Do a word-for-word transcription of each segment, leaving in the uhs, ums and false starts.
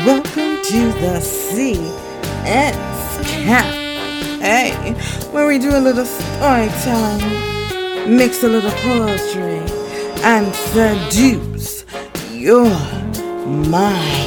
Welcome to the C S Camp. Hey, where we do a little storytelling, mix a little poetry, and seduce your mind.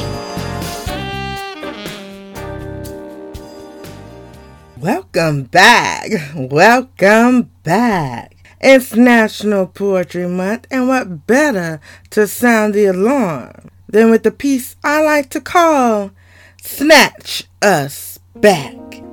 Welcome back. Welcome back. It's National Poetry Month, and what better to sound the alarm than with the piece I like to call Snatch Us Back.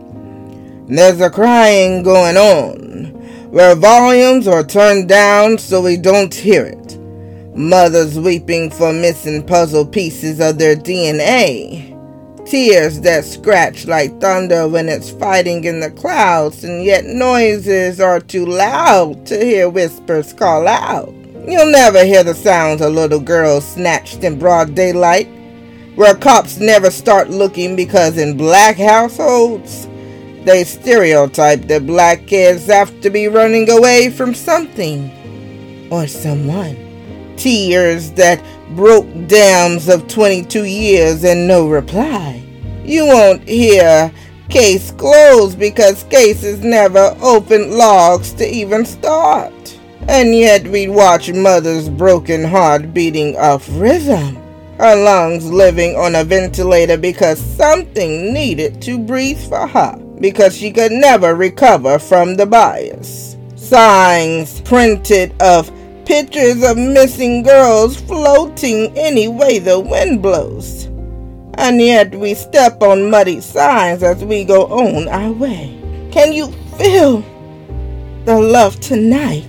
There's a crying going on, where volumes are turned down so we don't hear it. Mothers weeping for missing puzzle pieces of their D N A. Tears that scratch like thunder when it's fighting in the clouds, and yet noises are too loud to hear whispers call out. You'll never hear the sounds of little girls snatched in broad daylight, where cops never start looking because in black households, they stereotype that black kids have to be running away from something or someone. Tears that broke dams of twenty-two years and no reply. You won't hear case closed because cases never opened logs to even start. And yet we'd watch mother's broken heart beating off rhythm, her lungs living on a ventilator because something needed to breathe for her, because she could never recover from the bias. Signs printed of pictures of missing girls floating any way the wind blows. And yet we step on muddy signs as we go on our way. Can you feel the love tonight?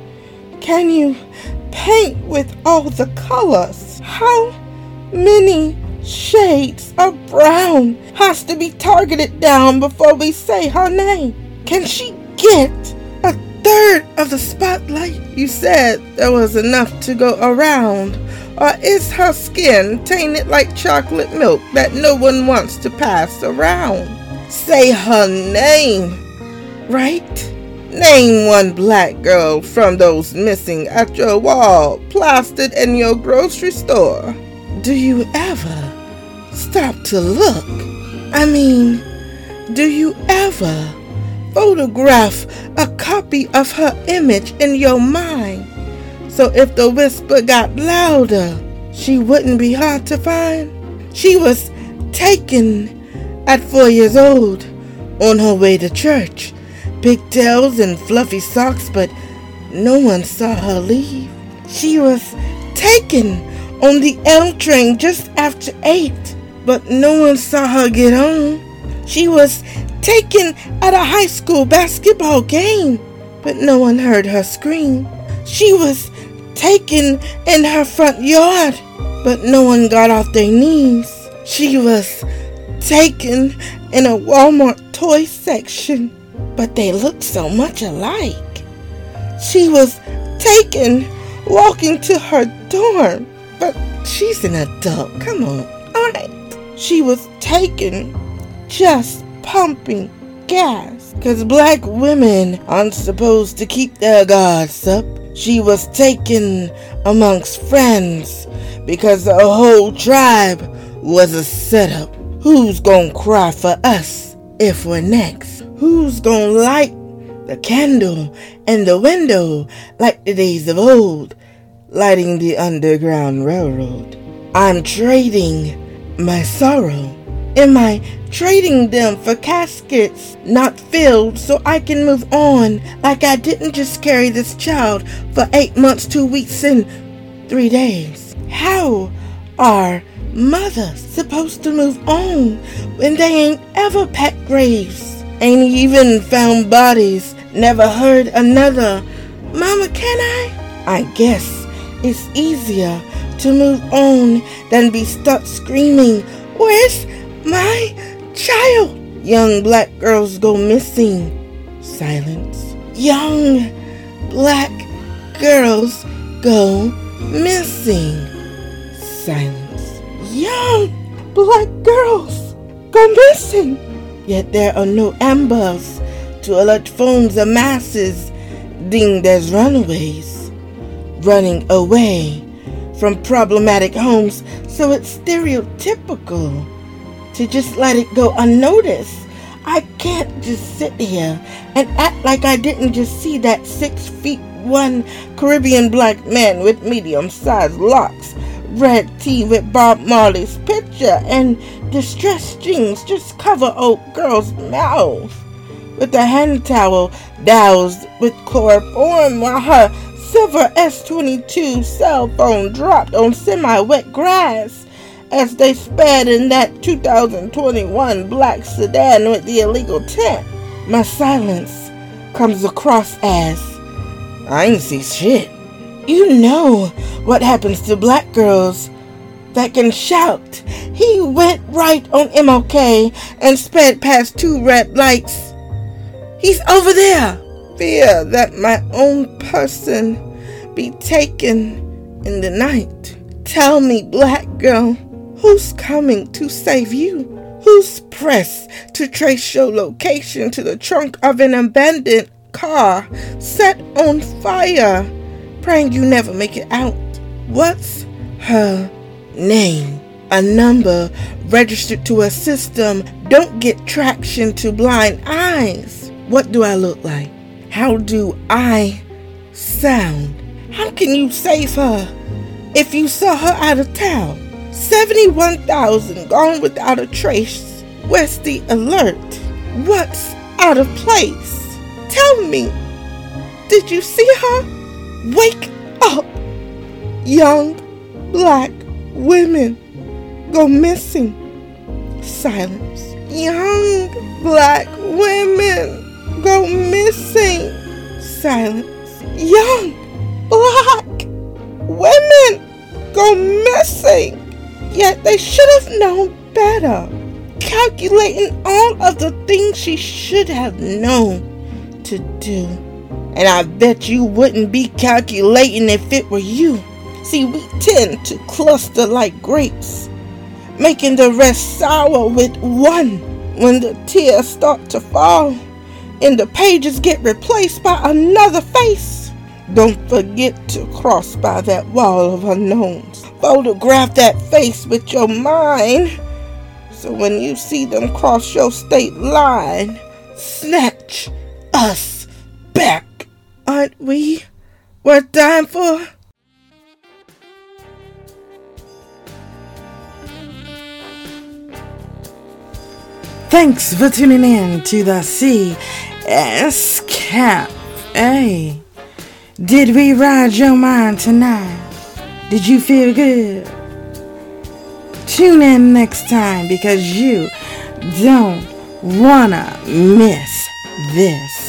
Can you paint with all the colors? How many shades of brown has to be targeted down before we say her name? Can she get a third of the spotlight? You said there was enough to go around. Or is her skin tainted like chocolate milk that no one wants to pass around? Say her name, right? Name one black girl from those missing at your wall, plastered in your grocery store. Do you ever stop to look? I mean, do you ever photograph a copy of her image in your mind? So if the whisper got louder, she wouldn't be hard to find. She was taken at four years old on her way to church. Pigtails and fluffy socks, but no one saw her leave. She was taken on the L train just after eight, but no one saw her get on. She was taken at a high school basketball game, but no one heard her scream. She was taken in her front yard, but no one got off their knees. She was taken in a Walmart toy section, but they looked so much alike. She was taken walking to her dorm, but she's an adult. Come on, all right. She was taken just pumping gas, because black women aren't supposed to keep their guards up. She was taken amongst friends because the whole tribe was a setup. Who's gonna cry for us if we're next? Who's gonna light the candle in the window like the days of old, lighting the Underground Railroad? I'm trading my sorrow. Am I trading them for caskets not filled so I can move on, like I didn't just carry this child for eight months, two weeks, and three days? How are mothers supposed to move on when they ain't ever packed graves, ain't even found bodies, never heard another "Mama, can I?" I guess it's easier to move on than be stuck screaming, "Where's my child?" Young black girls go missing. Silence. Young black girls go missing. Silence. Young black girls go missing. Yet there are no ambers to alert phones of masses deemed as runaways, running away from problematic homes, so it's stereotypical to just let it go unnoticed. I can't just sit here and act like I didn't just see that six feet one Caribbean black man with medium-sized locks, red tee with Bob Marley's picture, and distressed jeans just cover old girl's mouth with a hand towel doused with chloroform while her silver S twenty-two cell phone dropped on semi-wet grass as they sped in that two thousand twenty-one black sedan with the illegal tint. My silence comes across as, I ain't see shit. You know what happens to black girls that can shout. He went right on M L K and sped past two red lights. He's over there. Fear that my own person be taken in the night. Tell me, black girl, who's coming to save you? Who's pressed to trace your location to the trunk of an abandoned car set on fire, praying you never make it out? What's her name? A number registered to a system don't get traction to blind eyes. What do I look like? How do I sound? How can you save her if you saw her out of town? seventy-one thousand gone without a trace. Where's the alert? What's out of place? Tell me, did you see her? Wake up! Young black women go missing. Silence. Young black women go missing. Silence. Young black women go missing. Yet they should have known better. Calculating all of the things she should have known to do. And I bet you wouldn't be calculating if it were you. See, we tend to cluster like grapes, making the rest sour with one. When the tears start to fall and the pages get replaced by another face, don't forget to cross by that wall of unknowns. Photograph that face with your mind, so when you see them cross your state line, snatch us back. Aren't we worth dying for? Thanks for tuning in to the C S Cafe. Did we ride your mind tonight? Did you feel good? Tune in next time because you don't wanna miss this.